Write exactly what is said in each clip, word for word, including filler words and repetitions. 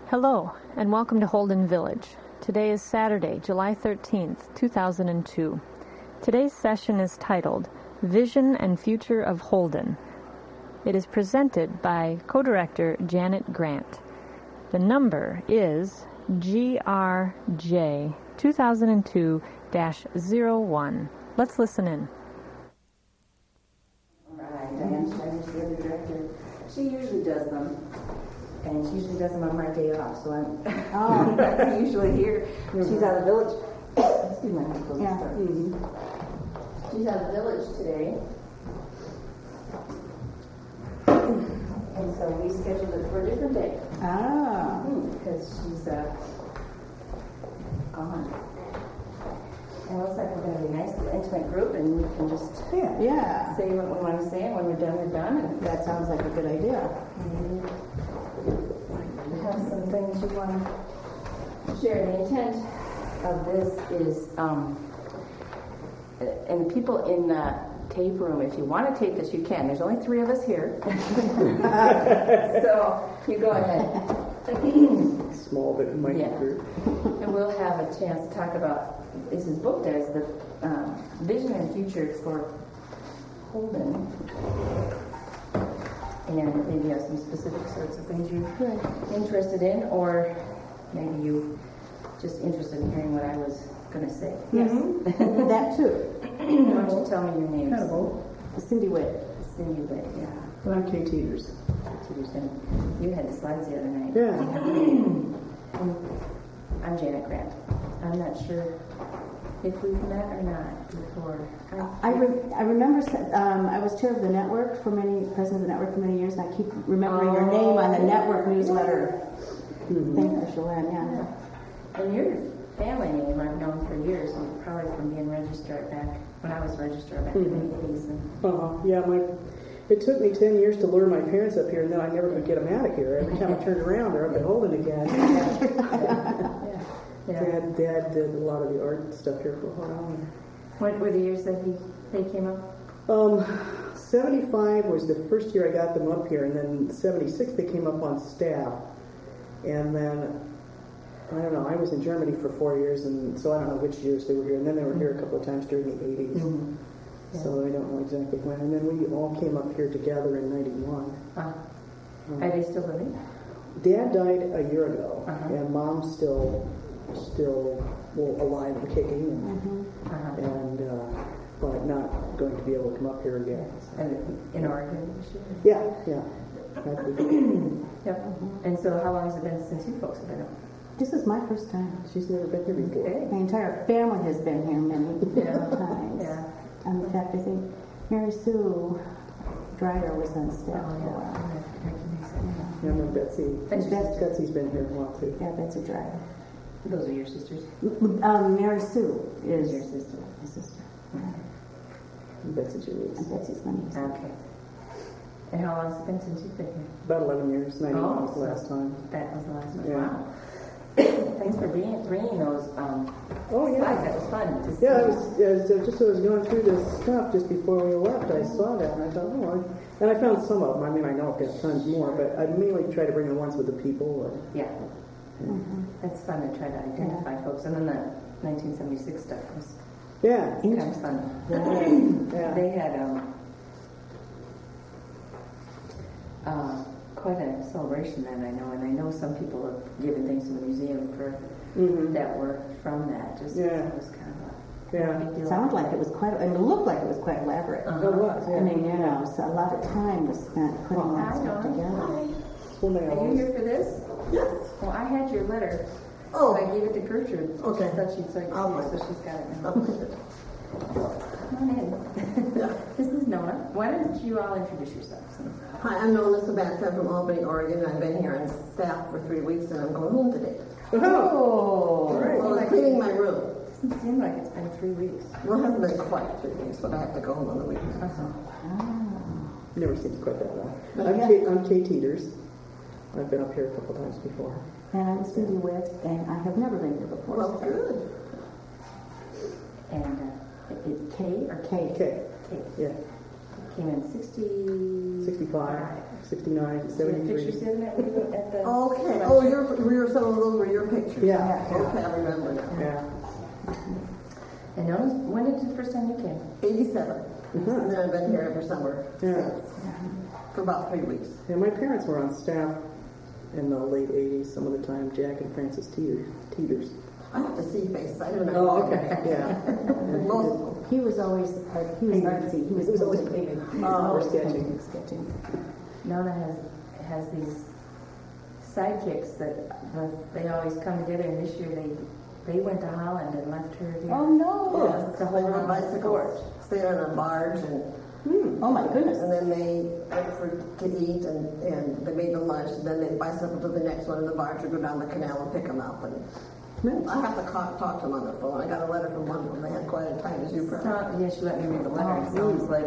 Hello, and welcome to Holden Village. Today is Saturday, July thirteenth, two thousand two. Today's session is titled Vision and Future of Holden. It is presented by co-director Janet Grant. The number is G R J two thousand two dash zero one. Let's listen in. All right, Diane Schneider's the other director. She usually does them. And she usually does them on my day off, so I'm oh. usually here. Mm-hmm. She's out of the village. Excuse me, I'm yeah. mm-hmm. She's out of the village today. And so we scheduled it for a different day. Ah. Because she's uh, gone. And it looks like we're going to be a nice, intimate group, and we can just yeah. Yeah. say what we want to say, and when we're done, we're done. And that sounds like a good idea. Mm-hmm. Have some things you want to share. The intent of this is, um, and the people in the tape room, if you want to tape this, you can. There's only three of us here. So you go ahead. Small but mighty yeah. group. And we'll have a chance to talk about, this is booked as the um, vision and future for Holden. And maybe you have some specific sorts of things you're interested in, or maybe you just interested in hearing what I was going to say. Yes, mm-hmm. That too. Why don't you tell me your names? Hello. Cindy Witt. Cindy Witt, yeah. And I'm Kay Teeters. Teeters, and you had the slides the other night. Yeah. And I'm Janet Grant. I'm not sure if we've met or not before. I, I, re- I remember um, I was chair of the network for many, president of the network for many years, and I keep remembering oh, your name on the network newsletter. Mm-hmm. Thank you, Shalane, yeah. yeah. And your family name I've known for years, and probably from being registered back when I was registered back mm-hmm. in the eighties. And uh-huh. Yeah, my it took me ten years to lure my parents up here, and then I never could get them out of here. Every time I turned around, they're up at Holden again. yeah. yeah. Yeah. Dad, Dad did a lot of the art stuff here for a while. What were the years that he they came up? Um, seventy-five was the first year I got them up here, and then seventy-six they came up on staff. And then, I don't know, I was in Germany for four years, and so I don't know which years they were here. And then they were here a couple of times during the eighties. Mm-hmm. Yeah. So I don't know exactly when. And then we all came up here together in ninety-one. Uh, um, Are they still living? Dad died a year ago, uh-huh. and Mom's still... still well, alive and kicking, and, mm-hmm. uh-huh. and uh, but not going to be able to come up here again. So. And in Oregon? Yeah, yeah. Yep. Mm-hmm. And so how long has it been since you folks have been up? This is my first time. She's never been here before. Okay. My entire family has been here many yeah. times. Yeah. And in fact, I think Mary Sue Dreyer was on staff oh, for a while. Yeah, I remember Betsy. Betsy. Betsy's been here a while too. Yeah, Betsy Dreyer. Those are your sisters? Um, Mary Sue is your sister. My sister. And Betsy's your niece. And Betsy's my niece. Okay. And how long has it been since you've been here? About eleven years. ninety-one oh, was the last time. That was the last one. Yeah. Wow. Thanks for bringing, bringing those um, oh, yeah. slides. That was fun to see. Yeah, it was, it was, uh, just as I was going through this stuff just before we left, I saw that, and I thought, oh, I, and I found some of them. I mean, I know I've got tons more, but I mainly try to bring the ones with the people. Or, yeah. Mm-hmm. It's fun to try to identify yeah. folks. And then the nineteen seventy-six stuff was yeah. kind of fun. Yeah. yeah. They had um, uh, quite a celebration then, I know. And I know some people have given things to the museum for mm-hmm. that were from that. Just yeah. it was kind of a yeah. It sounded like it was quite, I mean, it looked like it was quite elaborate. Uh-huh. It was, yeah. I mean, you know, so a lot of time was spent putting well, that I stuff know. together. Well, Are you here for this? Yes. Well, I had your letter. Oh. So I gave it to Gertrude. Okay. She thought she'd say Oh, so she's got it now. Oh, Come on in. This is Nona. Why don't you all introduce yourselves? Hi, I'm Nona Sabatka from Albany, Oregon. I've been here on staff for three weeks, and I'm going home today. Oh, right. Well, I'm cleaning my room. It doesn't seem like it's been three weeks. Well, it hasn't been quite three weeks, but I have to go home on the weekend. Uh-huh. never seems quite that long. But I'm, yeah. Kay, I'm Kay Teeters. I've been up here a couple times before. And I'm Cindy Witt, and I have never been here before. Well, so. good. And uh, it's K or K. Kay. K. Yeah. came in sixty. sixty-five, sixty-nine, Pictures seventy-three. in that we were at the. Okay, oh, your, your, some of those were your pictures? Yeah. Okay, I remember now. Yeah. And Nona's, when did the first time you came? eighty-seven. And then I've been here every summer Yeah. since, for about three weeks. Yeah, my parents were on staff in the late eighties some of the time, Jack and Francis Teeters. Teeters. I have to see faces, I don't know. Oh, okay, yeah. Most of them. He was always, uh, he was artsy. He was, he was always painting. Oh, or sketching. Sketching. Nona has has these sidekicks that the, they always come together, and this year they they went to Holland and left her there. Oh no! Yeah, to hold They were on on to sport. bicycles, stayed on a barge, and Oh my goodness! and then they went for to eat, and, and they made the lunch, and then they'd bicycle to the next one in the barge or go down the canal and pick them up. And I have to ca- talk to them on the phone. I got a letter from one of them. They had quite a time, as you probably. Sound, yeah, she let me read the letter. It Oh, sounds like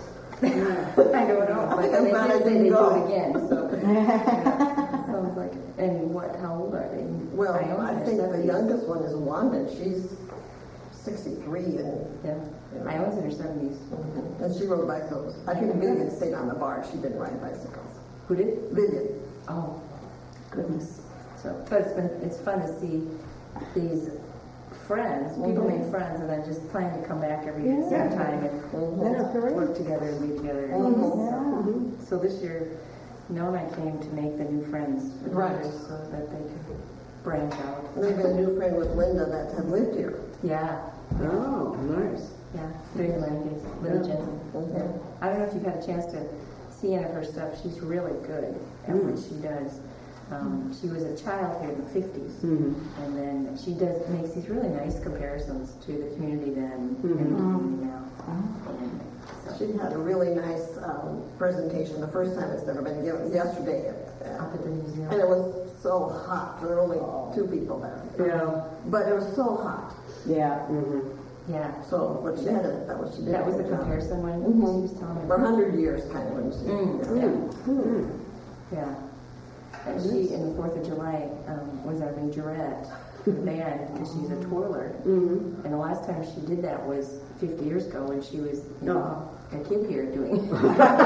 I don't know, I but think they I'm glad I did say didn't they do go. it again. So yeah. Sounds like. And what? How old are they? Well, Iona's I in her think the seventies. youngest one is Wanda. She's sixty-three, and Yeah, Iona's in her seventies. and she rode bicycles. I think Vivian stayed on the barge. She didn't ride bicycles. Who did? Vivian. Oh, Goodness. so but it's been it's fun to see these friends, people Mhm. make friends, and then just plan to come back every year at the same Yeah. time and That's great. work together and be together. Yeah. So this year, Nona came to make the new friends for the Right. others so that they could branch out. And they've been a new friend with Linda that had lived here. Yeah, Oh, nice. yeah, very nice. Linda Yeah. Jensen. Mhm. I don't know if you've had a chance to see any of her stuff. She's really good at what Mm. she does. Um, she was a child here in the fifties, Mm-hmm. and then she does makes these really nice comparisons to the community then and the Mhm. community now. And so, She had a really nice um, presentation the first time it's ever been given, yesterday. At, up at the museum. and it was so hot. There were only two people there. Yeah. But it was so hot. Yeah. Mm-hmm. Yeah, So what she had, a- that was she did. that was a the good job. comparison one Mhm. she was telling me For a about. hundred years, kind of, when she. Mm, yeah. Mm. Yeah. And she, in the Fourth of July, um, was our majorette for the band because she's a twirler. Mm-hmm. And the last time she did that was fifty years ago when she was, you know, a kid here doing it. So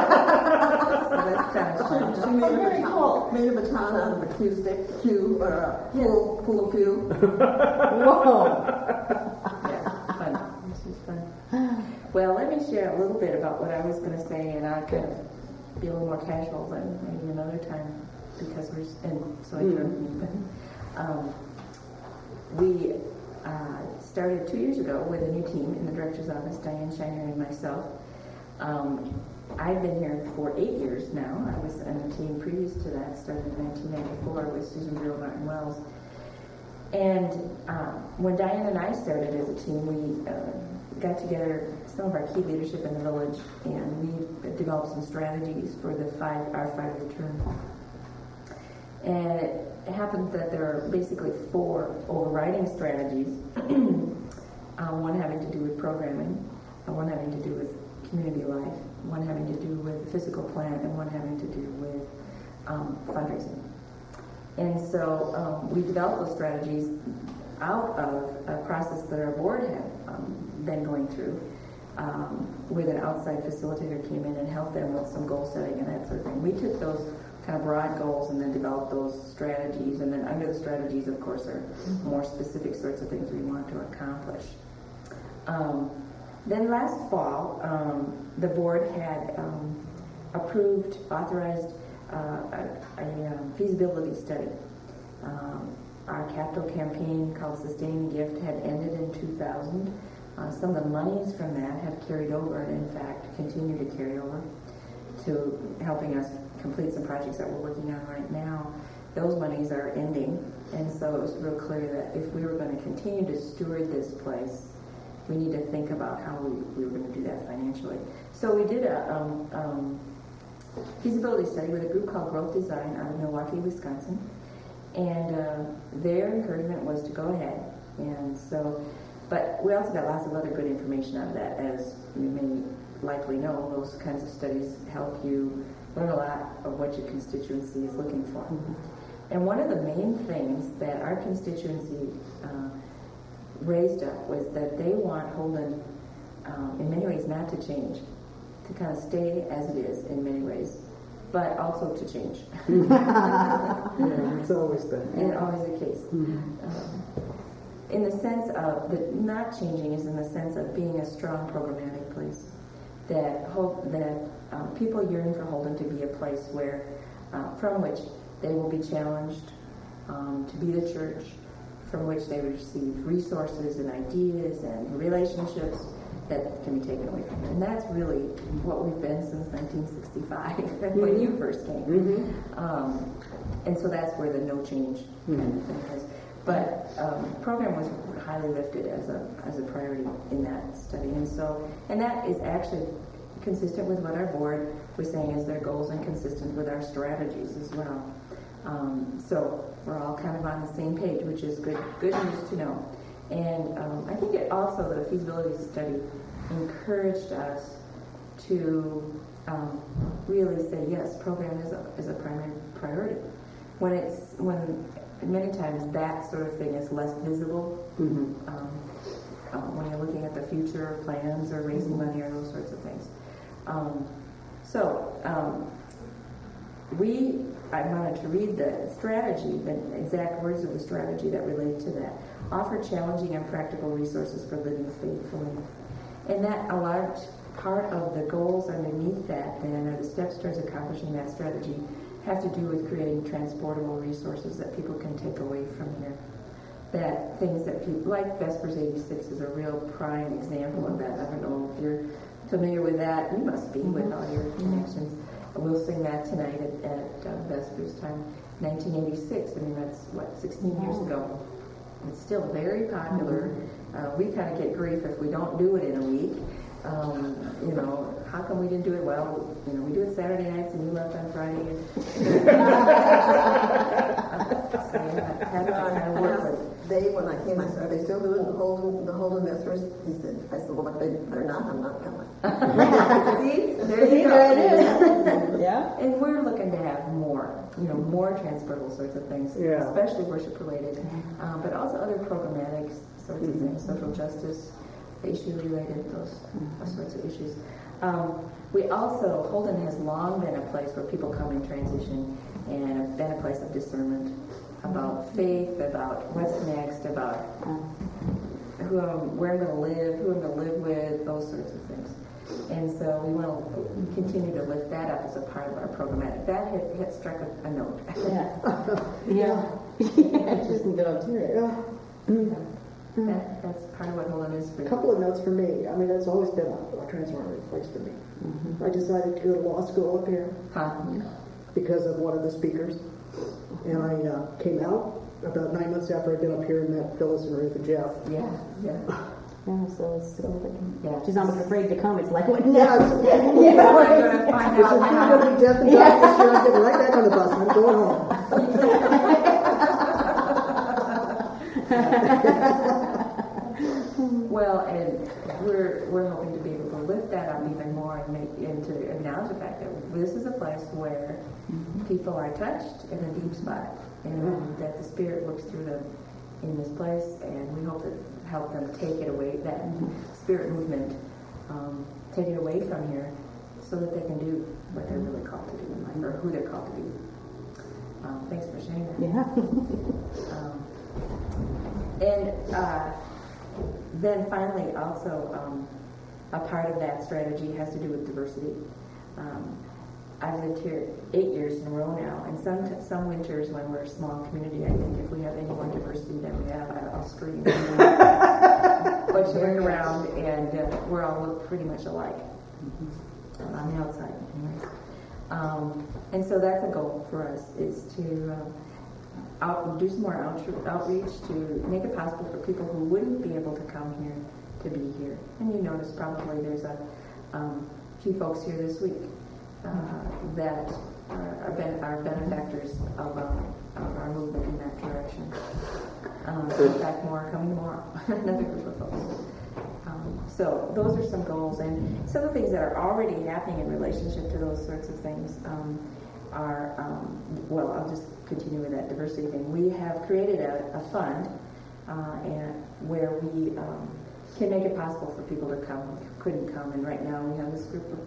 that's kind of fun. She made a baton, made a baton out of a cue stick, cue, or a pool, pool cue. Whoa! Yeah, fun. This is fun. Well, let me share a little bit about what I was going to say, and I'll kind of be a little more casual than maybe another time because we're, and so I drove me. But um, we uh, started two years ago with a new team in the director's office, Diane Shiner and myself. Um, I've been here for eight years now. I was on a team previous to that, started in nineteen ninety-four with Susan Bureau Martin Wells. And um, when Diane and I started as a team, we uh, got together some of our key leadership in the village, and we developed some strategies for the five our five-year term. And it happened that there are basically four overriding strategies. um, one having to do with programming, and one having to do with community life, one having to do with the physical plant, and one having to do with um, fundraising. And so um, we developed those strategies out of a process that our board had um, been going through, um, where an outside facilitator came in and helped them with some goal setting and that sort of thing. We took those kind of broad goals and then developed those strategies, and then under the strategies, of course, are more specific sorts of things we want to accomplish. Um, then last fall, um, the board had um, approved, authorized uh, a, a um, feasibility study. Um, our capital campaign called Sustaining Gift had ended in two thousand. Uh, some of the monies from that have carried over, and in fact continue to carry over to helping us complete some projects that we're working on right now. Those monies are ending, and so it was real clear that if we were going to continue to steward this place, we need to think about how we, we were going to do that financially. So we did a um, um, feasibility study with a group called Growth Design out of Milwaukee, Wisconsin, and uh, their encouragement was to go ahead. And so, but we also got lots of other good information out of that. As you may likely know, those kinds of studies help you learn a lot of what your constituency is looking for. Mm-hmm. And one of the main things that our constituency uh, raised up was that they want Holden, um, in many ways, not to change. to kind of stay as it is in many ways, but also to change. Yeah, it's always been. And always the case. Mm-hmm. Um, in the sense of, the not changing is in the sense of being a strong programmatic place. That hope that um, people yearn for Holden to be a place where, uh, from which they will be challenged um, to be the church, from which they receive resources and ideas and relationships that can be taken away from them. And that's really what we've been since nineteen sixty-five, mm-hmm. when you first came. Mm-hmm. Um, and so that's where the no change mm-hmm. kind of thing is. But um, program was highly lifted as a as a priority in that study, and so and that is actually consistent with what our board was saying as their goals and consistent with our strategies as well. Um, so we're all kind of on the same page, which is good good news to know. And um, I think it also, the feasibility study encouraged us to um, really say, yes, program is a, is a primary priority. When it's, when many times that sort of thing is less visible, mm-hmm. um, uh, when you're looking at the future plans or raising money or those sorts of things. Um, so, um, we, I wanted to read the strategy, the exact words of the strategy that relate to that. Offer challenging and practical resources for living faithfully. And that, a large part of the goals underneath that then, or the steps towards accomplishing that strategy, have to do with creating transportable resources that people can take away from here. That things that people, like Vespers eighty-six is a real prime example of that. I don't know if you're familiar with that. You must be with all your connections. We'll sing that tonight at, at uh, Vespers time. nineteen eighty-six, I mean, that's, what, sixteen years ago. It's still very popular. Uh, we kind of get grief if we don't do it in a week. Um, you know, how come we didn't do it? Well, you know, we do it Saturday nights and you left on Friday. So, yeah, had to kind of work with it. They, when I came, I said, "Are they still doing the Holden, the Holden Vespers?" He said, "I said, well, if they, they're not, I'm not coming." See, there you go. There it is. Yeah. And we're looking to have more, you know, more transportable sorts of things, yeah. especially worship related, um, but also other programmatic sorts mm-hmm. of things, social justice issue related, those mm-hmm. sorts of issues. Um, we also, Holden has long been a place where people come in transition and been a place of discernment about faith, about what's next, about who I'm, where I'm going to live, who I'm going to live with, those sorts of things. And so we want to continue to lift that up as a part of our programmatic. That hit, hit struck a, a note. Yeah. Yeah. It just didn't go up to it. Yeah. Mm-hmm. That, that's part of what Holden is for you. A couple of notes for me. I mean, that's always been a, a transformative place for me. Mm-hmm. I decided to go to law school up here huh? because of one of the speakers. And I uh, came out about nine months after I'd been up here and met Phyllis and Ruth and Jeff. Yeah, yeah. Yeah, so it's significant. Yeah. She's almost afraid to come. It's like, what? No. Yeah, it's, yeah. Yeah. I'm going to find out. I'm going to be Jeff and Doc this year. I'm getting right back on the bus. I'm going home. Well, and we're we're hoping to be able to lift that up even more and make and to acknowledge the fact that this is a place where mm-hmm. people are touched in a deep spot, and mm-hmm. that the Spirit works through them in this place, and we hope to help them take it away, that mm-hmm. Spirit movement, um, take it away from here, so that they can do what they're really called to do in life, or who they're called to be. Um, thanks for sharing that. Yeah. um, and. Uh, Then finally, also, um, a part of that strategy has to do with diversity. Um, I've lived here eight years in a row now, and some some winters when we're a small community, I think if we have any more diversity than we have, I'll scream. But you look around, and uh, we're all look pretty much alike mm-hmm. on the outside. Um, and so that's a goal for us, is to uh, Out, do some more outreach, outreach to make it possible for people who wouldn't be able to come here to be here. And you notice probably there's a um, few folks here this week uh, that are, are, ben- are benefactors of, uh, of our movement in that direction. Um, in fact, more are coming tomorrow. Another group of folks. Um, so those are some goals, and some of the things that are already happening in relationship to those sorts of things um, are, um, well, I'll just continue with that diversity thing. We have created a, a fund uh, and where we um, can make it possible for people to come who couldn't come. And right now we have this group of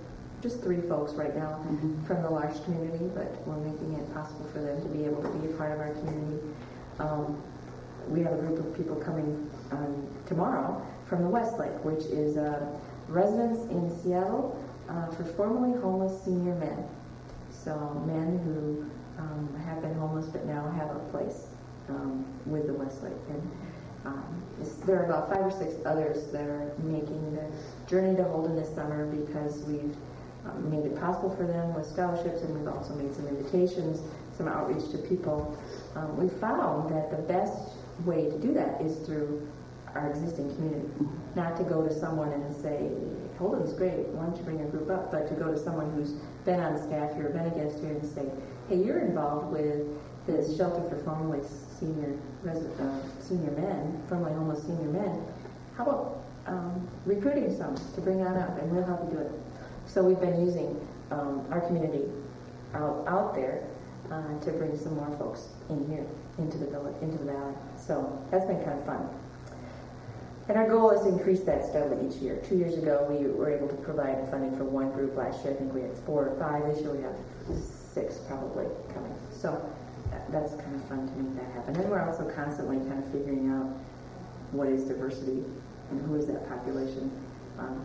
just three folks right now mm-hmm. from the large community, but we're making it possible for them to be able to be a part of our community. Um, we have a group of people coming um, tomorrow from the Westlake, which is uh, residents in Seattle uh, for formerly homeless senior men. So men who um, have been homeless but now have a place um, with the Westlake. And um, there are about five or six others that are making the journey to Holden this summer because we've um, made it possible for them with scholarships, and we've also made some invitations, some outreach to people. Um, we found that the best way to do that is through our existing community. Not to go to someone and say, Holden's great, why don't you bring a group up, but to go to someone who's been on staff here, been a guest here, and say, hey, you're involved with this shelter for formerly senior resident, uh, senior men, formerly homeless senior men. How about um, recruiting some to bring on up, and we'll help you do it. So we've been using um, our community out, out there uh, to bring some more folks in here, into the village, into the valley. So that's been kind of fun. And our goal is to increase that steadily each year. Two years ago, we were able to provide funding for one group. Last year, I think we had four or five. This year, we have six probably coming. So that's kind of fun to make that happen. And we're also constantly kind of figuring out what is diversity and who is that population. Um,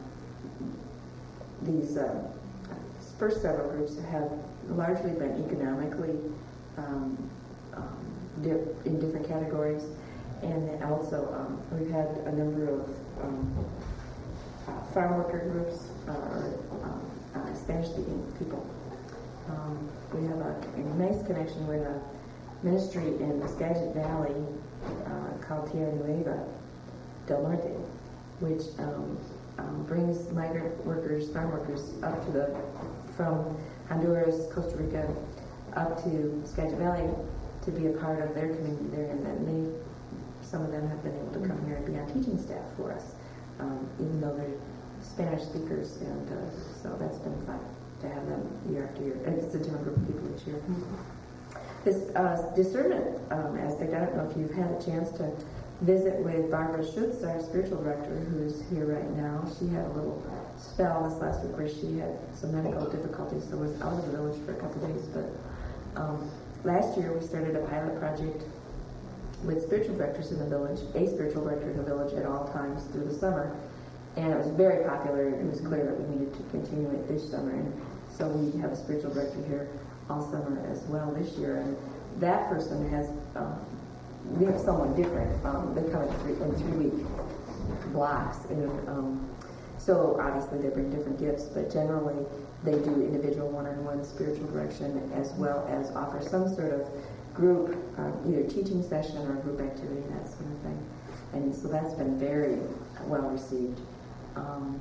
these uh, first several groups have largely been economically um, um, di- in different categories. And then also, um, we've had a number of um, uh, farm worker groups, uh, or um, uh, Spanish-speaking people. Um, we have a, a nice connection with a ministry in the Skagit Valley uh, called Tierra Nueva del Norte, which um, um, brings migrant workers, farm workers, up to the from Honduras, Costa Rica, up to Skagit Valley to be a part of their community there, and then they. Some of them have been able to come here and be on teaching staff for us, um, even though they're Spanish speakers, and uh, so that's been fun to have them year after year. And it's a different group of people each year. Mm-hmm. This uh, discernment um, aspect, I don't know if you've had a chance to visit with Barbara Schutz, our spiritual director, who's here right now. She had a little spell this last week where she had some medical difficulties, so was out of the village for a couple of days. But um, last year we started a pilot project with spiritual directors in the village, a spiritual director in the village at all times through the summer. And it was very popular. It was clear that we needed to continue it this summer. And so we have a spiritual director here all summer as well this year. And that person has, um, we have someone different. Um, they come in, three, in three-week blocks. And um, so obviously they bring different gifts, but generally they do individual one-on-one spiritual direction as well as offer some sort of group, um, either teaching session or group activity, that sort of thing. And so that's been very well received. Um,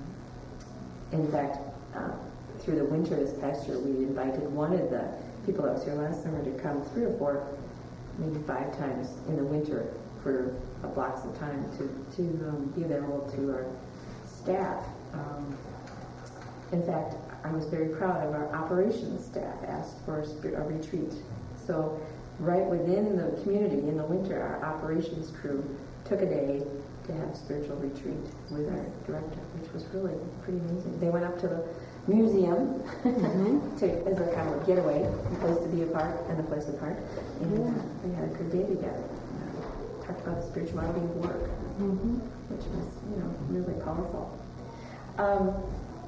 in fact, uh, through the winter this past year, we invited one of the people that was here last summer to come three or four, maybe five times in the winter for uh, blocks of time to, to um, be available to our staff. Um, in fact, I was very proud of our operations staff asked for a, a retreat. So right within the community in the winter, our operations crew took a day to have spiritual retreat with our director, which was really pretty amazing. They went up to the museum mm-hmm. to, as a kind of a getaway, a place to be apart and a place apart. And yeah. uh, they had a good day together. Uh, talked about the spirituality of work, mm-hmm. which was, you know, really powerful. Um,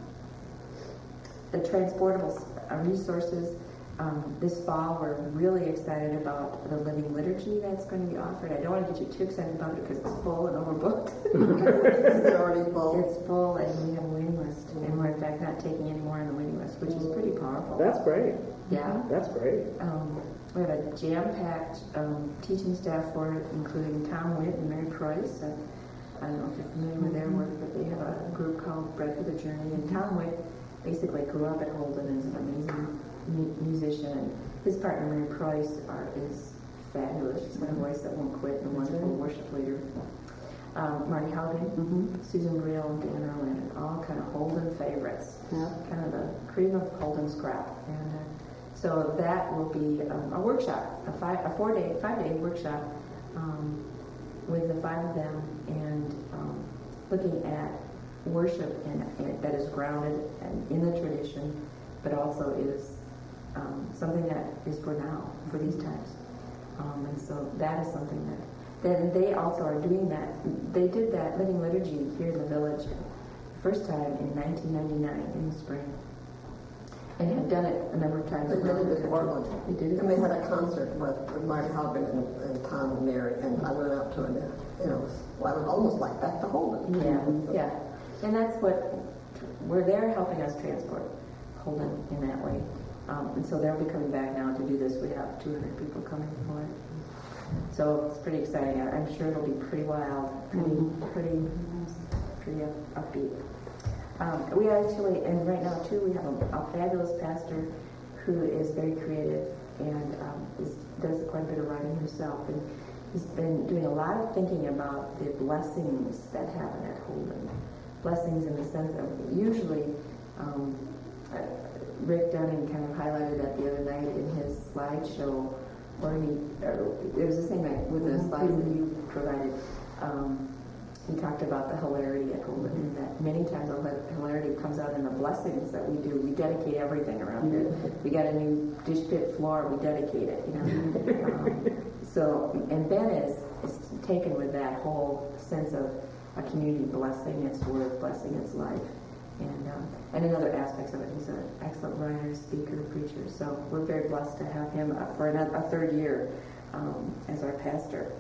the transportable uh, resources. Um, this fall, we're really excited about the living liturgy that's going to be offered. I don't want to get you too excited about it because it's full and overbooked. It's already full. It's full, and we have a waiting list. Mm-hmm. And we're, in fact, not taking any more on the waiting list, which is pretty powerful. That's great. Yeah. That's great. Um, we have a jam-packed um, teaching staff for it, including Tom Witt and Mary Price. Uh, I don't know if you're familiar with their work, but they have a group called Bread for the Journey. And Tom Witt basically grew up at Holden and is an amazing musician, and his partner Mary Price are, is fabulous. She's got a voice that won't quit, and a wonderful worship leader. Um, Marty Haugen, mm-hmm. Susan Brielle, and Dan Erland, all kind of Holden favorites. Yeah. Kind of the cream of Holden's crop. And uh, so that will be um, a workshop, a five, a four-day, five-day workshop um, with the five of them, and um, looking at worship and, and that is grounded in the tradition. but also is um, something that is for now, for these times. Um, and so that is something that, then they also are doing that. They did that Living Liturgy here in the village the first time in nineteen ninety-nine in the spring. And have done it a number of times. They did it in Portland. They did it. And they had a concert with, with Marty Haugen and, and Tom and Mary, and I went out to it. And, you know, well, it was almost like back to Holden. Yeah, yeah. And that's what, where they're helping us transport Holden in that way. Um, and so they'll be coming back now to do this. We have two hundred people coming for it. So it's pretty exciting. I- I'm sure it'll be pretty wild, pretty, pretty, pretty up, upbeat. Um, we actually, and right now too, we have a, a fabulous pastor who is very creative and um, is, does quite a bit of writing himself. And he's been doing a lot of thinking about the blessings that happen at Holden. Blessings in the sense of usually, um, uh, Rick Dunning kind of highlighted that the other night in his slideshow, or he, or it was the same night with the slides that you provided. Um, he talked about the hilarity at Holden, and that many times the hilarity comes out in the blessings that we do. We dedicate everything around here. We got a new dish pit floor, we dedicate it, you know. um, so, and Ben is, is taken with that whole sense of a community blessing its work, blessing its life. And um, and in other aspects of it, he's an excellent writer, speaker, preacher. So we're very blessed to have him uh, for another, a third year um, as our pastor.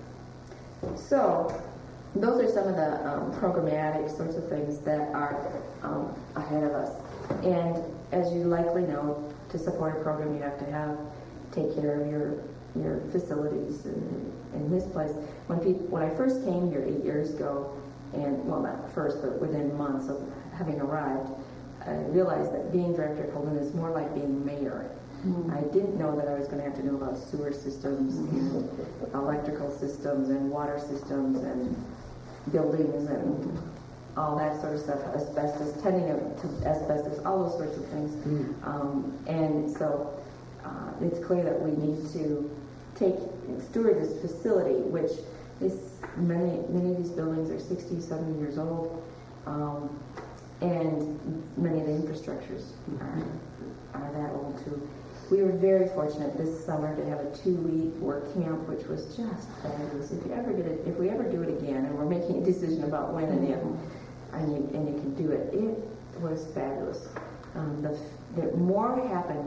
So those are some of the um, programmatic sorts of things that are um, ahead of us. And as you likely know, to support a program, you have to have take care of your your facilities. And in this place, when people when I first came here eight years ago, and well, not first, but within months of having arrived, I realized that being director at Holden is more like being mayor. Mm-hmm. I didn't know that I was going to have to know about sewer systems and electrical systems and water systems and buildings and all that sort of stuff, asbestos, tending to asbestos, all those sorts of things. Mm-hmm. Um, and so uh, it's clear that we need to take steward this facility, which is many many of these buildings are sixty, seventy years old. Um, And many of the infrastructures are, are that old too. We were very fortunate this summer to have a two-week work camp, which was just fabulous. If you ever get it, if we ever do it again, and we're making a decision about when and if, and you, and you can do it, it was fabulous. Um, the, the more happened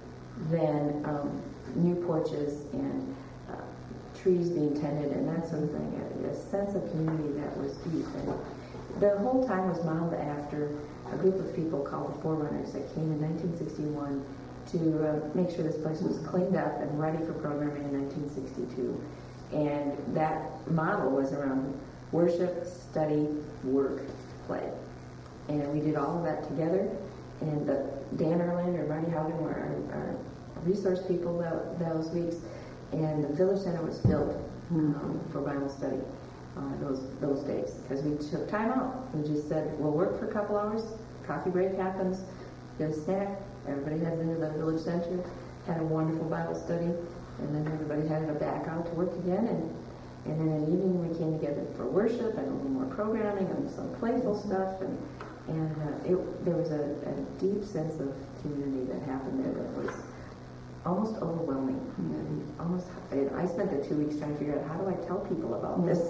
than um, new porches and uh, trees being tended and that sort of thing. A, a sense of community that was deep. And the whole time was modeled after a group of people called the Forerunners that came in nineteen sixty-one to uh, make sure this place was cleaned up and ready for programming in nineteen sixty-two. And that model was around worship, study, work, play. And we did all of that together. And uh, Dan Erland or Marty Haugen were our, our resource people that, those weeks. And the Village Center was filled um, for Bible study. Uh, those those days, because we took time out. We just said, we'll work for a couple hours, coffee break happens, get a snack, everybody heads into the village center, had a wonderful Bible study, and then everybody headed back out to work again, and, and then in the evening we came together for worship and a little more programming and some playful stuff, and, and uh, it, there was a, a deep sense of community that happened there that was almost overwhelming. Mm-hmm. Almost, I spent the two weeks trying to figure out how do I tell people about this.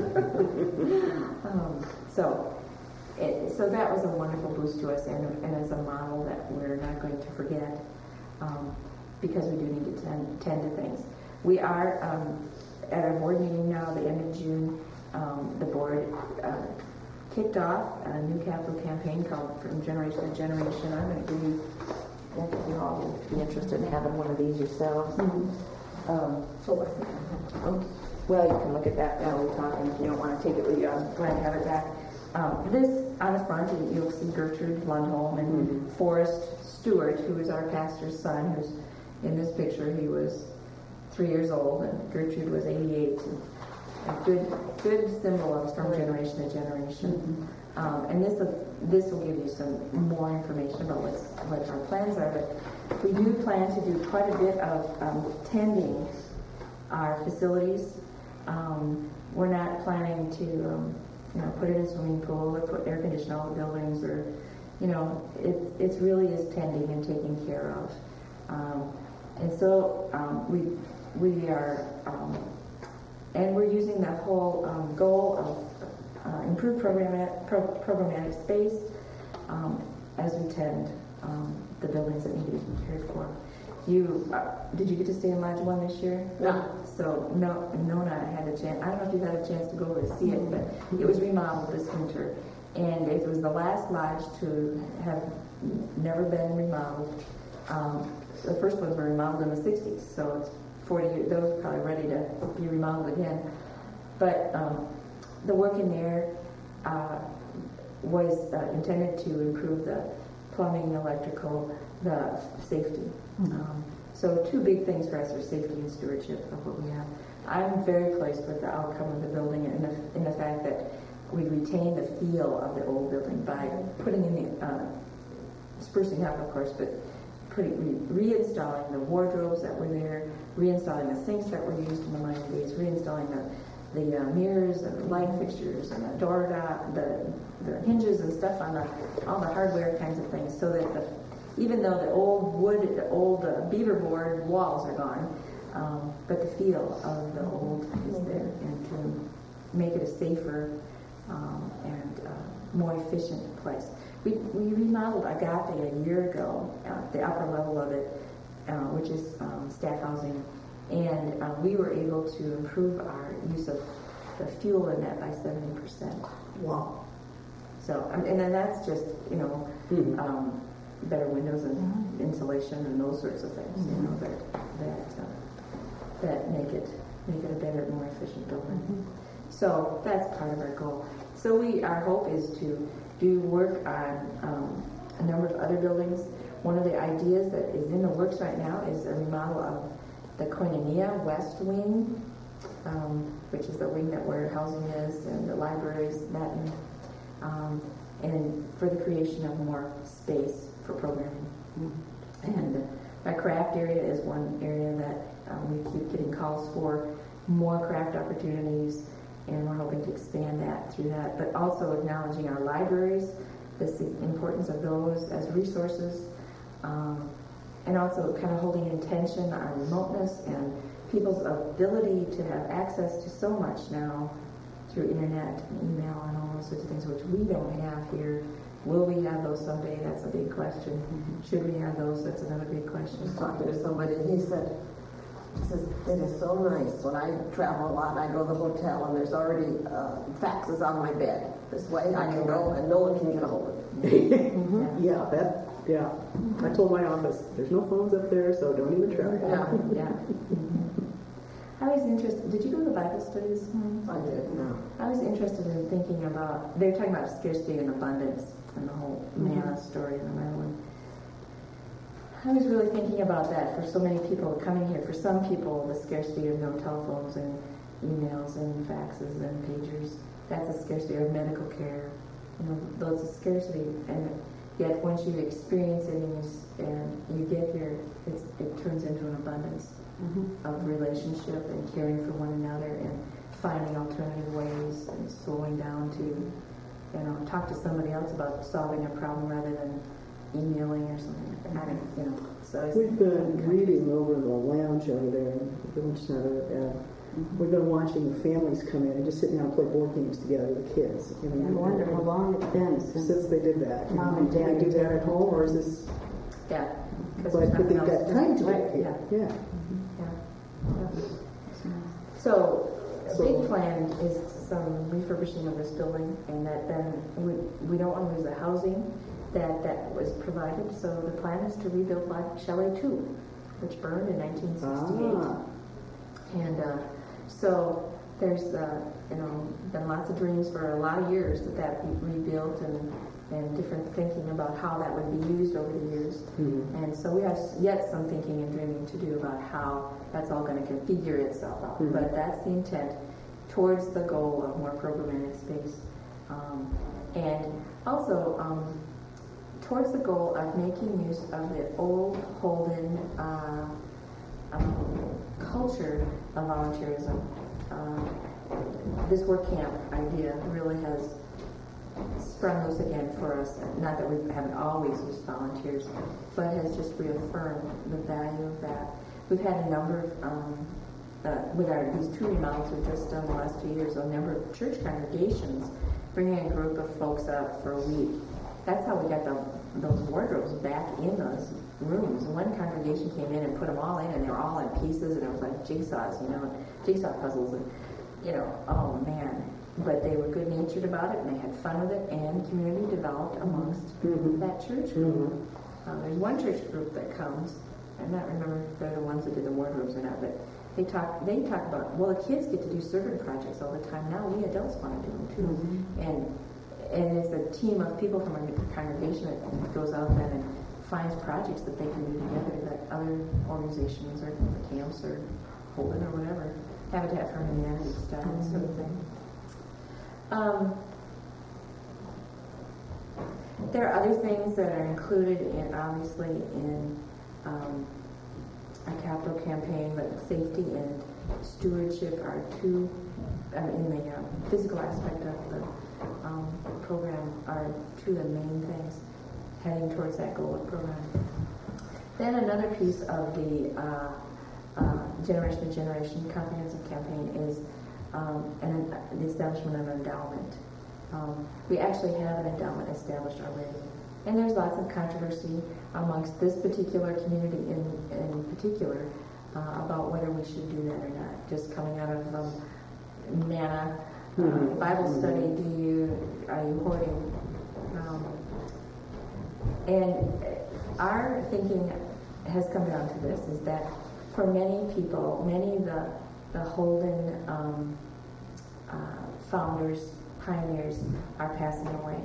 um, so, it, so that was a wonderful boost to us, and, and as a model that we're not going to forget, um, because we do need to tend, tend to things. We are um, at our board meeting now, the end of June. Um, the board uh, kicked off a new capital campaign called From Generation to Generation. I'm going to give you. I think you all would be interested in having one of these yourselves. Mm-hmm. um, so, okay. Well, you can look at that while we're talking. If you don't want to take it with you, I'm glad to have it back. Um, this, on the front, you'll see Gertrude Lundholm and mm-hmm. Forrest Stewart, who is our pastor's son, who's in this picture. He was three years old, and Gertrude was eighty-eight. And a good, good symbol of from generation to generation. Mm-hmm. Um, and this will, this will give you some more information about what's, what our plans are. But we do plan to do quite a bit of um, tending our facilities. Um, we're not planning to, um, you know, put in a swimming pool or put air condition all the buildings or you know, it it's really is tending and taken care of. Um, and so um, we we are, um, and we're using that whole um, goal of uh, improved programmatic, pro- programmatic space um, as we tend um, the buildings that need to be cared for. You uh, did you get to stay in Lodge One this year? No. So no, Nona had a chance. I don't know if you had a chance to go over to see it, but it was remodeled this winter, and it was the last lodge to have never been remodeled. Um, the first ones were remodeled in the sixties, so it's forty years. Those are probably ready to be remodeled again. But um, the work in there uh, was uh, intended to improve the plumbing, electrical, the safety. Um, so two big things for us are safety and stewardship of what we have. I'm very pleased with the outcome of the building and the, in the fact that we retained the feel of the old building by putting in the, uh, sprucing up of course, but putting, re- reinstalling the wardrobes that were there, reinstalling the sinks that were used in the mining days, reinstalling the, the uh, mirrors and the light fixtures and the door dot, the, the hinges and stuff on the, all the hardware kinds of things so that the even though the old wood, the old uh, beaver board walls are gone, um, but the feel of the old is there, and to make it a safer um, and uh, more efficient place. We, we remodeled Agape a year ago, uh, the upper level of it, uh, which is um, staff housing, and uh, we were able to improve our use of the fuel in that by seventy percent. Wow. So, and then that's just, you know, Mm-hmm. um, better windows and mm-hmm. insulation and those sorts of things, mm-hmm. you know, that that uh, that make it make it a better, more efficient building. Mm-hmm. So that's part of our goal. So we, our hope is to do work on um, a number of other buildings. One of the ideas that is in the works right now is a remodel of the Koinonia West Wing, um, which is the wing that where housing is and the libraries met in, um, and for the creation of more space for programming. Mm-hmm. And uh, our craft area is one area that um, we keep getting calls for more craft opportunities, and we're hoping to expand that through that, but also acknowledging our libraries, the importance of those as resources, um, and also kind of holding intention on remoteness and people's ability to have access to so much now through internet and email and all those sorts of things, which we don't have here. Will we have those someday? That's a big question. Mm-hmm. Should we have those? That's another big question. I was talking to somebody, and he said, he says, it is so nice. When I travel a lot, I go to the hotel, and there's already uh, faxes on my bed. This way I can go, and no one can get a hold of me. Mm-hmm. Yeah, that, yeah. I told my office, there's no phones up there, so don't even try. Yeah, yeah. Mm-hmm. I was interested, did you go to the Bible studies? Mm-hmm. I did, no. I was interested in thinking about, they're talking about scarcity and abundance and the whole manna mm-hmm. story in the Maryland. I was really thinking about that for so many people coming here. For some people, the scarcity of no telephones and emails and faxes and pagers, that's a scarcity of medical care. You know, those a scarcity, and yet once you experience it and you, and you get here, it's, it turns into an abundance mm-hmm. of relationship and caring for one another and finding alternative ways and slowing down to, you know, talk to somebody else about solving a problem rather than emailing or something. I don't, you know. So we've been reading over the lounge over there in the Village Center, and mm-hmm. we've been watching the families come in and just sit down and play board games together with the kids. You know, I wonder how long it's been since, since they did that. Mom and Dad do that at home, or is this? Yeah. But, but they've got time to do it. Yeah. Yeah. Mm-hmm. yeah. yeah. So, a so, big plan is some refurbishing of this building, and that then we, we don't want to lose the housing that that was provided. So the plan is to rebuild Chalet two, which burned in nineteen sixty-eight. Ah. And uh, so there's uh, you know been lots of dreams for a lot of years that that be rebuilt, and and different thinking about how that would be used over the years. Mm-hmm. And so we have yet some thinking and dreaming to do about how that's all going to configure itself out. Mm-hmm. But that's the intent towards the goal of more programmatic space. Um, and also um, towards the goal of making use of the old Holden uh, um, culture of volunteerism. Uh, this work camp idea really has sprung loose again for us. Not that we haven't always used volunteers, but has just reaffirmed the value of that. We've had a number of, um, uh, with our these two remodels we've just done the last two years, a number of church congregations bringing a group of folks out for a week. That's how we got the, those wardrobes back in those rooms. One congregation came in and put them all in, and they were all in pieces, and it was like jigsaws, you know, jigsaw puzzles, and you know, oh man. But they were good-natured about it, and they had fun with it, and community developed amongst mm-hmm. that church group. Mm-hmm. Um, there's one church group that comes. I'm not remember if they're the ones that did the wardrobes or not, but they talk. They talk about, well, the kids get to do servant projects all the time now. We adults want to do them too, mm-hmm. and and it's a team of people from a congregation that goes out then and finds projects that they can do together that other organizations or camps or Holden or whatever, Habitat for Humanity style mm-hmm. sort of thing. Um, there are other things that are included in, obviously, in um, a capital campaign, but safety and stewardship are two, uh, in the uh, physical aspect of the um, program, are two of the main things heading towards that goal of the program. Then another piece of the uh, uh, Generation to Generation comprehensive campaign is Um, and uh, the establishment of an endowment. Um, we actually have an endowment established already. And there's lots of controversy amongst this particular community in, in particular uh, about whether we should do that or not. Just coming out of um, Nana uh, mm-hmm. Bible study, do you, are you hoarding? Um, and our thinking has come down to this, is that for many people, many of the The Holden um, uh, founders, pioneers are passing away,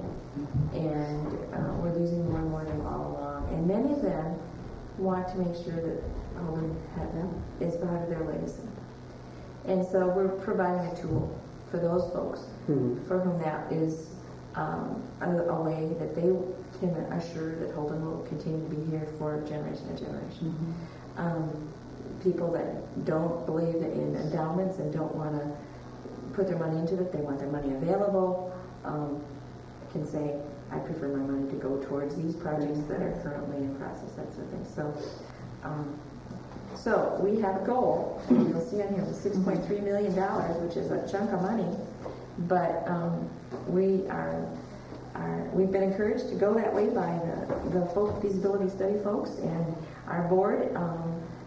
and uh, we're losing more and more of them all along. And many of them want to make sure that Holden is part of their legacy. And so we're providing a tool for those folks mm-hmm. for whom that is um, a, a way that they can assure that Holden will continue to be here for generation to generation. Mm-hmm. Um, people that don't believe in endowments and don't want to put their money into it, they want their money available, um, can say, I prefer my money to go towards these projects that are currently in process, that sort of thing. So, um, so we have a goal, you'll see on here, the six point three million dollars, which is a chunk of money, but um, we are, are, we've been encouraged to go that way by the, the folk feasibility study folks and our board. Um,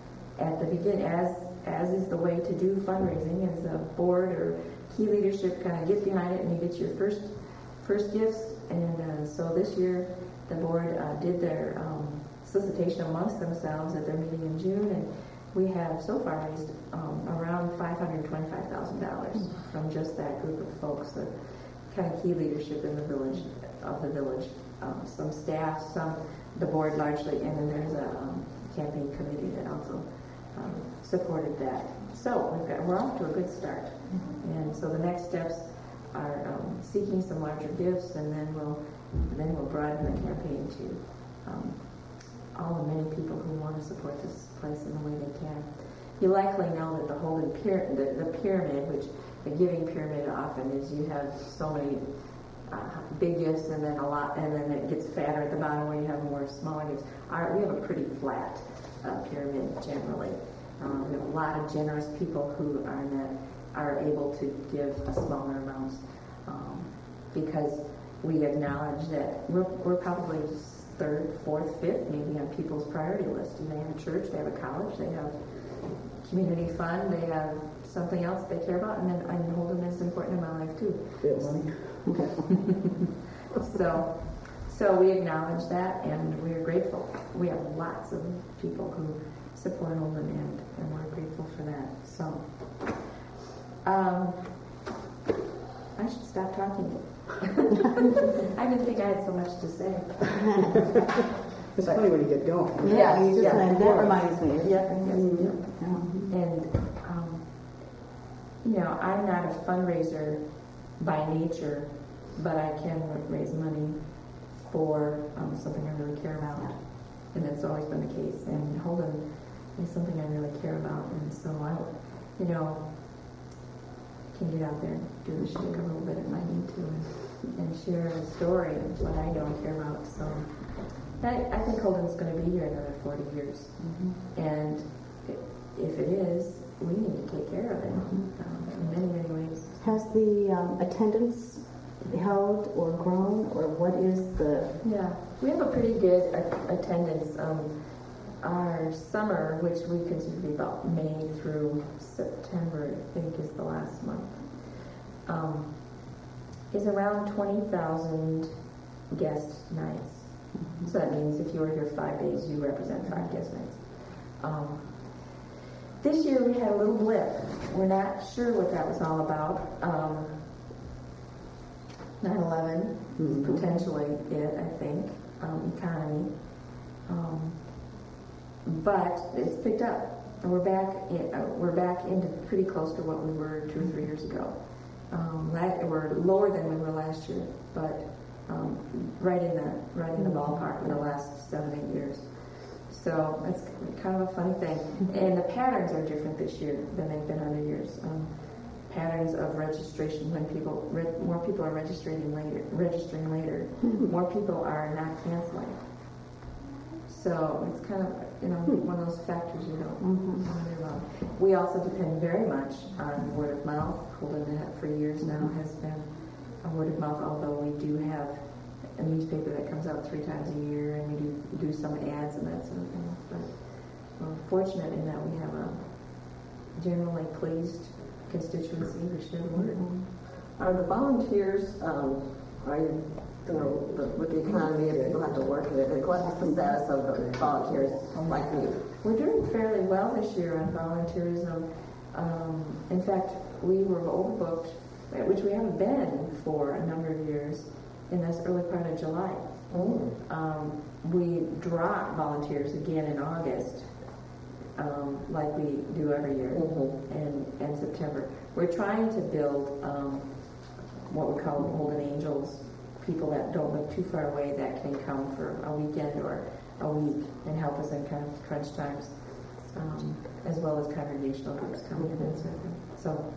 At the beginning, as as is the way to do fundraising, as a board or key leadership kind of get behind it, and you get your first first gifts. And uh, so this year, the board uh, did their um, solicitation amongst themselves at their meeting in June, and we have so far raised um, around five hundred twenty-five thousand dollars from just that group of folks, the kind of key leadership in the village of the village, um, some staff, some the board largely, and then there's a um, campaign committee that also. Um, supported that. So we've got, we're off to a good start. Mm-hmm. And so the next steps are um, seeking some larger gifts, and then we'll then we'll broaden the campaign to um, all the many people who want to support this place in the way they can. You likely know that the Holden pyra- the, the pyramid, which the giving pyramid often is, you have so many uh, big gifts, and then a lot, and then it gets fatter at the bottom where you have more smaller gifts. Our, we have a pretty flat Uh, pyramid generally. Um, we have a lot of generous people who are that are able to give a smaller amounts um, because we acknowledge that we're, we're probably third, fourth, fifth maybe on people's priority list. And they have a church, they have a college, they have community fund, they have something else they care about, and then I Holden is important in my life too. Yeah, so. So we acknowledge that, and we are grateful. We have lots of people who support Holden, and, and we're grateful for that. So um, I should stop talking. I didn't think I had so much to say. It's funny when you get going. Yeah, yeah, you just, yeah. that reminds me. Yeah, yes, yeah. Mm-hmm. And um, you know, I'm not a fundraiser by nature, but I can raise money for um, something I really care about, and that's always been the case. And Holden is something I really care about, and so I, you know, can get out there and do the shtick a little bit if I need to, and and share the story of what I know and care about. So I, I think Holden's going to be here another forty years. Mm-hmm. And if it is, we need to take care of it mm-hmm. um, in many, many ways. Has the um, attendance held or grown, or what is the... Yeah, we have a pretty good a- attendance. Um, our summer, which we consider to be about May through September, I think is the last month, um, is around twenty thousand guest nights. Mm-hmm. So that means if you were here five days, you represent five guest nights. Um, this year we had a little blip. We're not sure what that was all about. Um, nine eleven mm-hmm. is potentially it, I think, um, economy. Um, but it's picked up. And we're back in, uh, we're back into pretty close to what we were two or three years ago. Um, we're lower than we were last year, but um, right in the right in the ballpark in the last seven, eight years. So it's kind of a funny thing. And the patterns are different this year than they've been other years. Um, patterns of registration when people re- more people are registering later, registering later. Mm-hmm. More people are not canceling. So it's kind of, you know, mm-hmm. one of those factors you don't mm-hmm. wonder about. We also depend very much on word of mouth. Holden for years now has been a word of mouth, although we do have a newspaper that comes out three times a year, and we do do some ads and that sort of thing. But we're fortunate in that we have a generally pleased constituency who share the word. Mm-hmm. Are the volunteers, um, are you, you know, the, with the economy, if people have to work at it, what's the status of the volunteers like you? We're doing fairly well this year on volunteerism. Um, in fact, we were overbooked, which we haven't been for a number of years, in this early part of July. Mm. Um, we drop volunteers again in August, um, like we do every year, mm-hmm. and, and September. We're trying to build um, what we call Holden Angels, people that don't live too far away that can come for a weekend or a week and help us in kind of crunch times, um, as well as congregational groups coming in and sort of thing. So.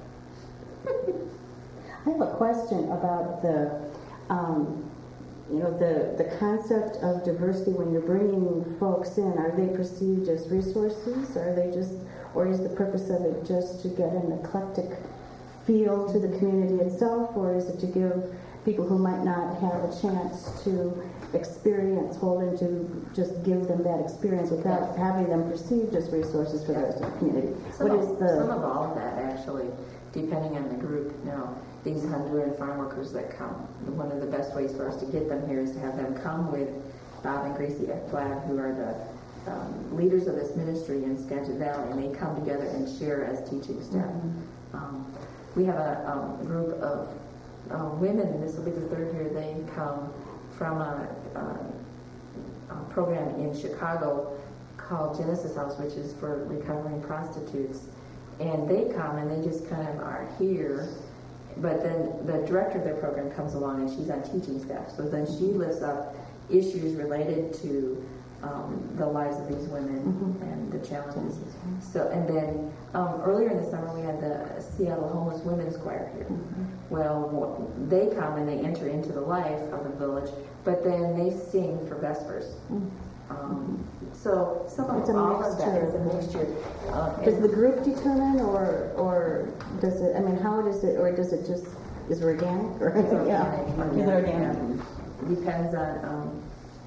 I have a question about the, um, you know, the, the concept of diversity when you're bringing folks in. Are they perceived as resources? Are they just, or is the purpose of it just to get an eclectic feel to the community itself, or is it to give people who might not have a chance to experience Holden, to just give them that experience without yes. having them perceived as resources for the rest of the community? Some what of, is the some of all of that, actually, depending on the group. Now, these Honduran farm workers that come, one of the best ways for us to get them here is to have them come with Bob and Gracie Ekblad, who are the um, leaders of this ministry in Skagit Valley, and they come together and share as teaching staff. Mm-hmm. Um, we have a um, group of uh, women, and this will be the third year they come from a, a, a program in Chicago called Genesis House, which is for recovering prostitutes. And they come and they just kind of are here, but then the director of their program comes along and she's on teaching staff. So then she lifts up issues related to um, the lives of these women mm-hmm. and the challenges. So, and then um, earlier in the summer we had the Seattle Homeless Women's Choir here. Mm-hmm. Well, they come and they enter into the life of the village, but then they sing for Vespers. Mm-hmm. Um, so some of all of that is a mixture. Uh, does the group determine, or or does it? I mean, how does it, or does it just is it organic or it's organic, yeah? organic, is it organic? Yeah. Depends on um,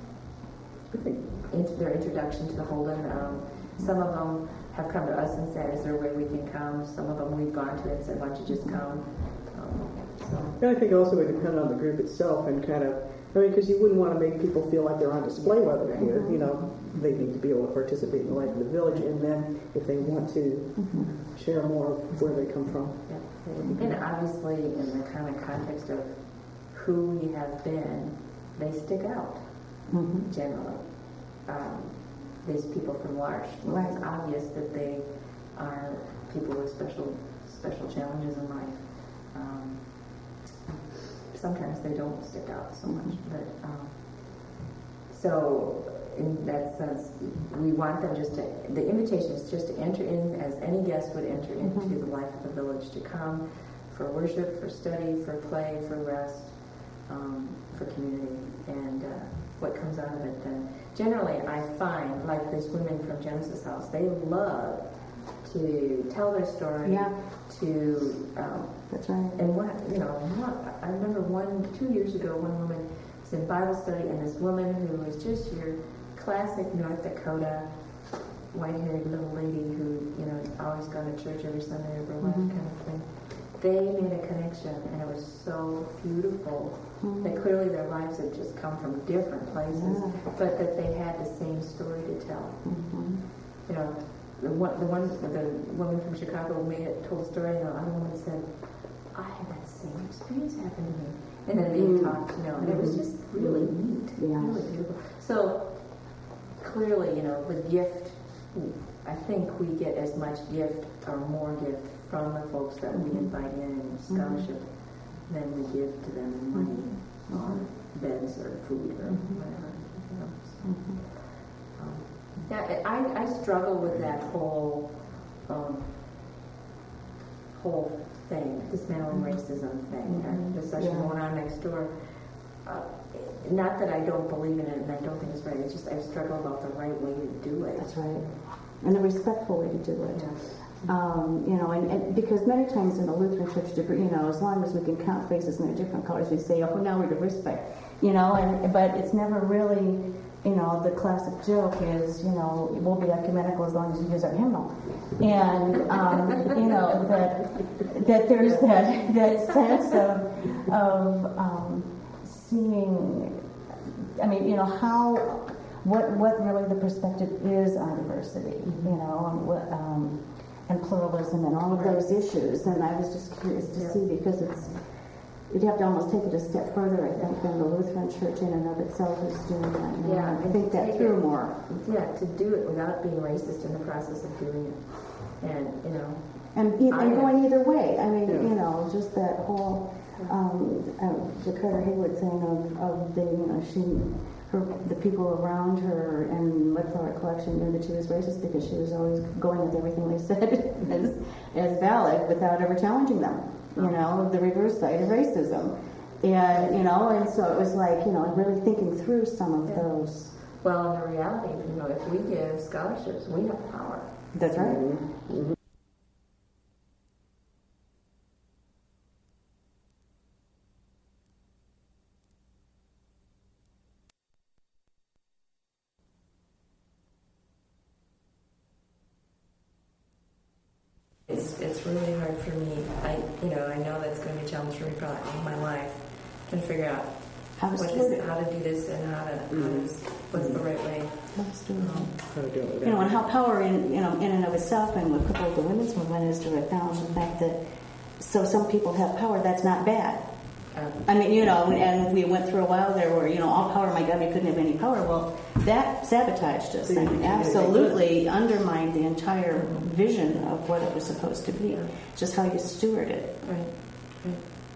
into their introduction to the Holden. Um, some of them have come to us and said, "Is there a way we can come?" Some of them we've gone to and said, "Why don't you just come?" Um, so. Yeah, I think also it depends on the group itself and kind of. I mean, because you wouldn't want to make people feel like they're on display while they're here. You know, they need to be able to participate in the life of the village, and then if they want to mm-hmm. share more of where they come from. Yeah. And obviously, in the kind of context of who we have been, they stick out mm-hmm. generally. Um, these people from L'Arche, right. It's obvious that they are people with special special challenges in life. Um, Sometimes they don't stick out so much, but um, so in that sense, we want them just to. The invitation is just to enter in as any guest would enter into mm-hmm. the life of the village, to come for worship, for study, for play, for rest, um, for community and uh, what comes out of it. Then generally, I find like these women from Genesis House, they love to tell their story. Yeah. To um, That's right. and what you know, what, I remember one two years ago, one woman was in Bible study, and this woman who was just your classic North Dakota white-haired little lady who, you know, always gone to church every Sunday of her life, Mhm. kind of thing. They made a connection, and it was so beautiful Mhm. that clearly their lives had just come from different places, Yeah. but that they had the same story to tell. Mhm. You know, the one, the one, the woman from Chicago made it, told a story, and the other woman said, "I had that same experience happen to me," and then they Mm. talked, you know, and it was just really neat, Yeah. really beautiful. So clearly, you know, the gift. I think we get as much gift or more gift from the folks that we invite in in scholarship than we give to them in money or beds or food or whatever. You know. So, um, yeah, I, I struggle with that whole um, whole thing, dismantling racism thing, and the session Yeah. going on next door. Uh, not that I don't believe in it and I don't think it's right. It's just I struggle about the right way to do it. That's right. And the respectful way to do it. Yeah. Um, you know, and, and because many times in the Lutheran Church, you know, as long as we can count faces and they're different colors, we say, oh, now we're to respect. You know, and but it's never really, you know, the classic joke is, you know, we'll be ecumenical as long as you use our hymnal. And, um, you know, that that there's that, that sense of, of um, seeing, I mean, you know, how, what what really the perspective is on diversity, you know, and, what, um, and pluralism and all of those issues. And I was just curious to Yeah. see, because it's, you'd have to almost take it a step further, I think, than the Lutheran Church in and of itself is doing that. You know, Yeah, I think that take through it- more. Yeah, to do it without being racist in the process of doing it. And, you know, And, e- I and am. going either way. I mean, Yeah. you know, just that whole um, uh, the Carter Haywood thing of, of the, you know, she, her, the people around her and Mudflower Collection knew that she was racist because she was always going with everything they said as, as valid without ever challenging them. You know, the reverse side of racism. And, you know, and so it was like, you know, really thinking through some of Yeah. those. well, in the reality, you know, if we give scholarships, we have power. That's right. It's it's really hard for me. I you know I know that's going to be a challenge for me probably all my life to figure out How to what steward is, it. how to do this and how to how to what's the right way. How to steward it. Um, How to do it with You know, that. and how power in, you know, in and of itself, and what coupled with the women's movement, is to acknowledge the fact that, so some people have power, that's not bad. um, I mean, you know, and we went through a while there where, you know, all power, my God, we couldn't have any power. Well, that sabotaged us and absolutely undermined the entire vision of what it was supposed to be. Just how you steward it. Right. Right.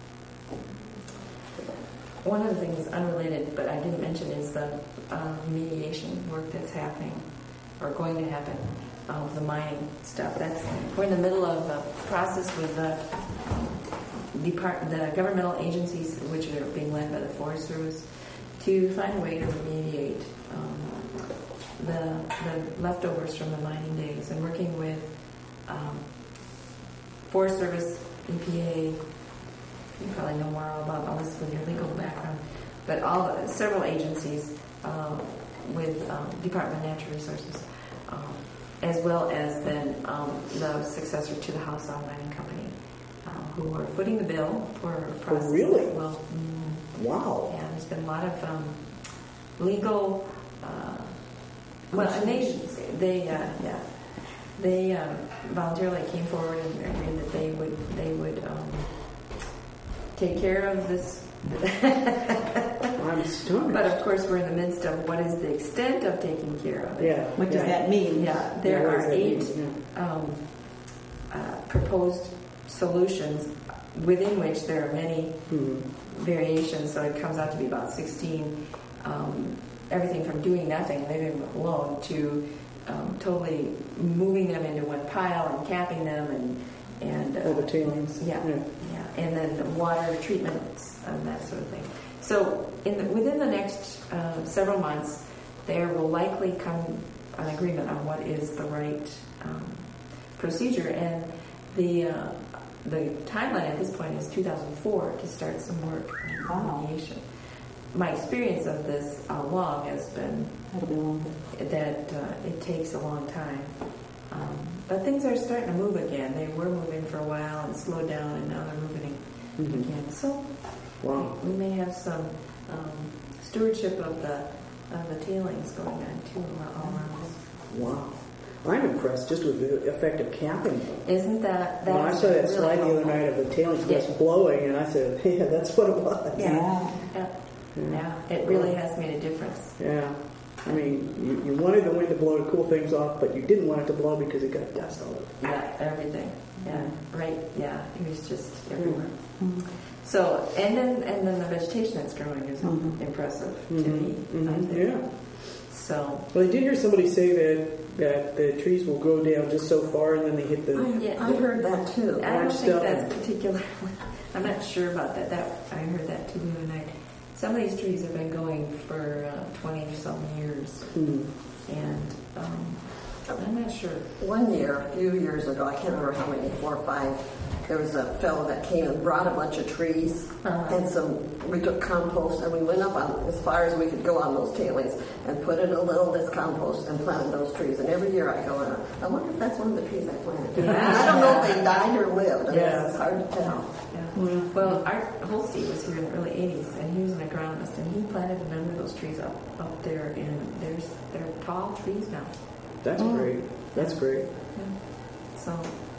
One of the things unrelated, but I didn't mention, is the uh, mediation work that's happening or going to happen of the mining stuff. That's we're in the middle of a process with the depart the governmental agencies, which are being led by the Forest Service, to find a way to remediate um, the the leftovers from the mining days, and working with um, Forest Service, E P A. You probably know more all about all this with your legal background, but all the, several agencies um, with um, Department of Natural Resources, um, as well as then um, the successor to the House Oil Mining Company, um, who are footing the bill for a process. really? That will, mm, Wow. yeah, there's been a lot of um, legal. Uh, well, and they they uh, yeah they um, voluntarily came forward and agreed that they would they would. Um, take care of this. I'm stunned. But of course, we're in the midst of what is the extent of taking care of it. Yeah. What does yeah. that mean? Yeah, there Yeah, what are does that eight mean? um, uh, proposed solutions within which there are many Mhm. variations, so it comes out to be about sixteen. Um, everything from doing nothing, leaving them alone, to um, totally moving them into one pile and capping them and and uh, Oh, the tailings. yeah, Yeah. yeah, and then the water treatments and that sort of thing. So in the, within the next uh, several months, there will likely come an agreement on what is the right um, procedure, and the uh, the timeline at this point is two thousand four to start some work on Wow. mediation. My experience of this all along has been That'll be longer. that uh, it takes a long time. Um, but things are starting to move again. They were moving for a while and slowed down, and now they're moving Mhm. again. So Wow. we may have some um, stewardship of the of the tailings going on too all around us. Wow. I'm impressed just with the effect of capping. Isn't that When I that's saw that really slide the other helpful. night of the tailings Yeah. just blowing, and I said, yeah, that's what it was. Yeah. Yeah. Yeah. Yeah. Yeah, it really has made a difference. Yeah. I mean, you, you wanted the wind to blow to cool things off, but you didn't want it to blow because it got dust all over. Yeah, everything. Yeah, right. Yeah, it was just everywhere. Mhm. So, and then and then the vegetation that's growing is Mhm. impressive to Mhm. me. I Mhm. think. Yeah. So, Well, I did hear somebody say that, that the trees will grow down just so far and then they hit the... Yeah. I heard that too. I don't Orange think stuff. that's particular. I'm not sure about that. That I heard that too the other night. Some of these trees have been going for uh, twenty some years, Mhm. and um, I'm not sure. One year, a few years ago, I can't remember how many, four or five, there was a fellow that came and brought a bunch of trees, Uh-huh. and so we took compost and we went up on as far as we could go on those tailings and put in a little of this compost and planted those trees. And every year I go, uh, I wonder if that's one of the trees I planted. Yeah. I don't know if they died or lived. I mean, Yeah. it's hard to tell. Yeah. Well, Art Holstein was here in the early eighties, and he was an agronomist, and he planted a number of those trees up up there, and there's they're tall trees now. That's great. That's great. So,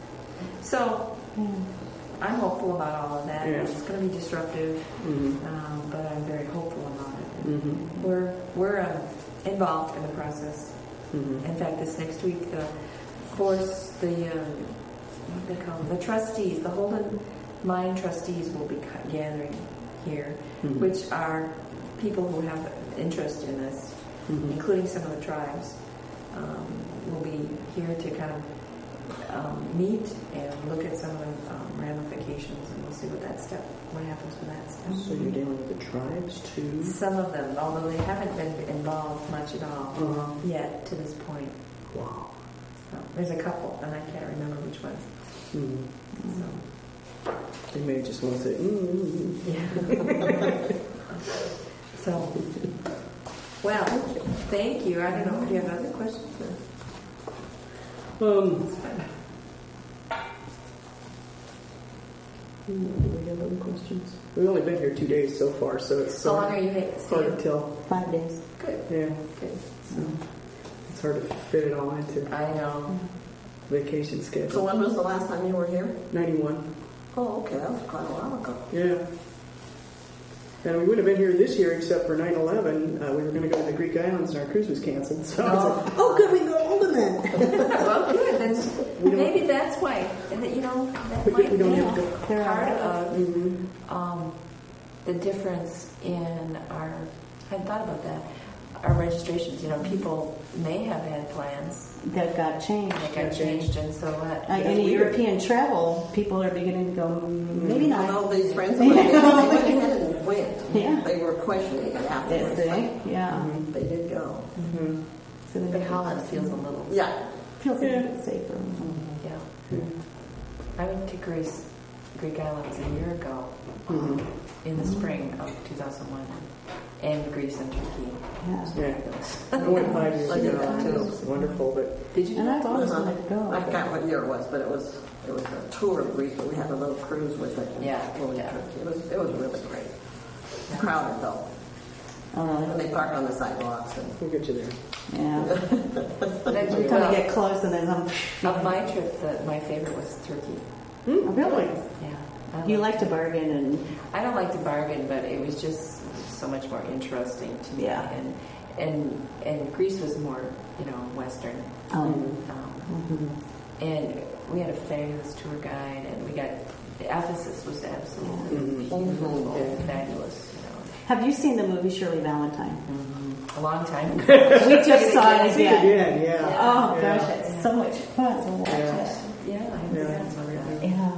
so I'm hopeful about all of that. Yeah. It's going to be disruptive, Mhm. um, but I'm very hopeful about it. Mhm. We're we're um, involved in the process. Mhm. In fact, this next week, the course, the um, what do they call them? The trustees, the Holden Mine trustees will be ca- gathering here, Mhm. which are people who have interest in this, Mhm. including some of the tribes. Um, will be here to kind of um, meet and look at some of the um, ramifications, and we'll see what that step, what happens with that step. So you're dealing with the tribes too? Some of them, although they haven't been involved much at all Uh-huh. yet to this point. Wow. So, there's a couple, and I can't remember which ones. Mhm. So, They may just want to say, mm yeah. So, well, thank you. I don't know if you have other questions. Um, It's fine. do we have other questions? We've only been here two days so far, so it's How uh, long are you hard to staying? tell. Five days. Good, Yeah, good. it's hard to fit it all into I know. vacation So schedule. when was the last time you were here? ninety-one. Oh, okay, that was quite a while ago. Yeah. And we wouldn't have been here this year except for nine eleven. Uh, we were going to go to the Greek islands and our cruise was canceled. So I was like, oh, good, we can go Holden then. Well, good. Then We don't- maybe that's why. And that, you know, that We- might we don't be have to go. There are- part of Mm-hmm. um, the difference in our. I hadn't thought about that. Our registrations. You know, people may have had plans That got changed. that got changed, and so what? Uh, any European travel, people are beginning to go, "Mm, maybe I not. know these friends of mine, they went ahead and went. Yeah. They were questioning it afterwards. That's it. Yeah. They did go. Mm-hmm. So But then Holland feels a little. Yeah. feels a Yeah. bit safer. Yeah. I went to Greece, Greek Islands a year ago Mm-hmm. in the spring of two thousand one, and Greece and Turkey. Yeah. Yeah. I went five years I did ago. that too. It was wonderful, but Did you? And I've always Uh-huh. wanted to go. I forgot what year it was, but it was it was a tour of Greece, but we had a little cruise with it. Yeah, When we yeah. took- It was it was really great. Crowded though. Oh, really? And they park on the sidewalks and we'll get you there. Yeah. Then Every you time I well, get close and there's um, of my trip, the, my favorite was Turkey. Hmm? really? Yeah. I You liked like to bargain and I don't like to bargain, but it was just so much more interesting to me. Yeah. And and and Greece was more, you know, Western. um, Um, And we had a fabulous tour guide, and we got Ephesus was absolutely Mhm. beautiful, Yeah. fabulous. You know, have you seen the movie Shirley Valentine? a long time ago. We just saw it See it again. again, yeah. Oh Yeah. gosh, it's so much fun to watch Yeah. it. Yeah, I Yeah. that's really. Yeah.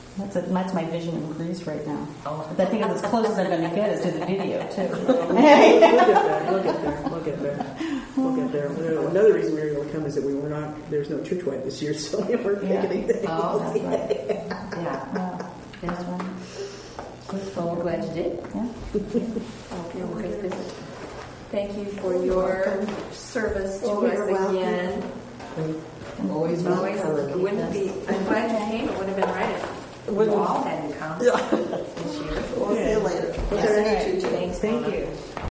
That's, a, that's my vision in Greece right now. Oh. But I think it's as close as I'm going to get is to the video, too. we'll get there. We'll get there. We'll get there. We'll get there. Uh, another reason we were able to come is that we were not, there's no church white this year, so we weren't Yeah. picking anything. Oh, that's right. Yeah. Yeah. That's right. Well, we're glad you did. Yeah. Okay, well, good, good. Thank you for your service to Oh, us you're welcome. again. Always It's always, welcome. it wouldn't be, I'm glad you came. It would have been right if we all had you come this year. We'll see you later. Yes, Nice to meet you, too. Thanks, Thank Donna. you.